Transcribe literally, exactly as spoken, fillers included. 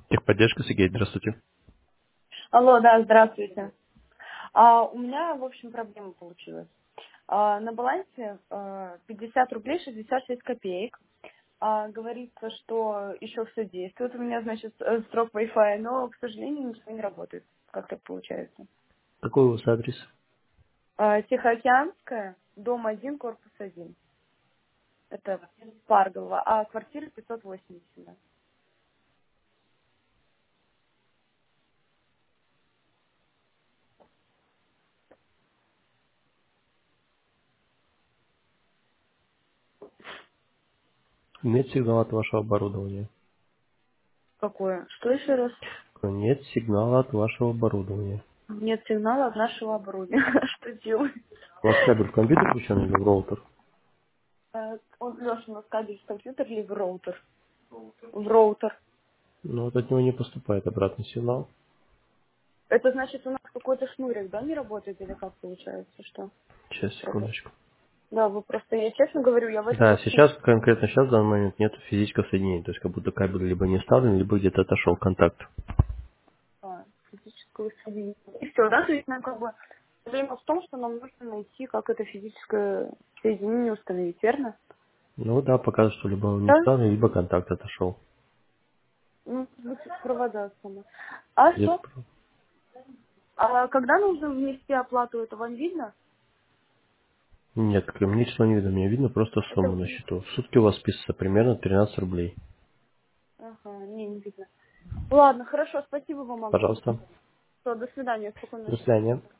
Техподдержка, Сергей, здравствуйте. Алло, да, здравствуйте. А, у меня, в общем, проблема получилась. А, на балансе а, пятьдесят рублей шестьдесят шесть копеек. А, говорится, что еще все действует. У меня, значит, э, срок Wi-Fi, но, к сожалению, ничего не работает. Как так получается? Какой у вас адрес? А, Тихоокеанская, дом один, корпус один. Это Парголова, а квартира пятьсот восемьдесят. Да. Нет сигнала от вашего оборудования. Какое? Что еще раз? Нет сигнала от вашего оборудования. Нет сигнала от нашего оборудования. Что делать? У вас кабель в компьютер включен или в роутер? Э, Он, Леша, у нас кабель в компьютер или в роутер? В роутер. Но вот от него не поступает обратный сигнал. Это значит, у нас какой-то шнурик, да, не работает или как получается, что? Сейчас, Это? секундочку. Да, вы просто, я честно говорю, я в этом Да, вообще... сейчас, конкретно сейчас, в данный момент, нет физического соединения. То есть, как будто кабель либо не вставлен, либо где-то отошел контакт. А, физического соединения. И все, да, то есть нам как бы... Проблема в том, что нам нужно найти, как это физическое соединение установить, верно? Ну да, показывает, что либо он не Да? вставлен, либо контакт отошел. Ну, будет провода сама. А Без что? про- А когда нужно внести оплату, это вам видно? Нет, как мне ничего не видно. Мне видно просто Это... сумму на счету. В сутки у вас списывается примерно тринадцать рублей. Ага, не, не видно. Ладно, хорошо, спасибо вам огромное. Пожалуйста. Все, до свидания, спокойной До ночи. свидания.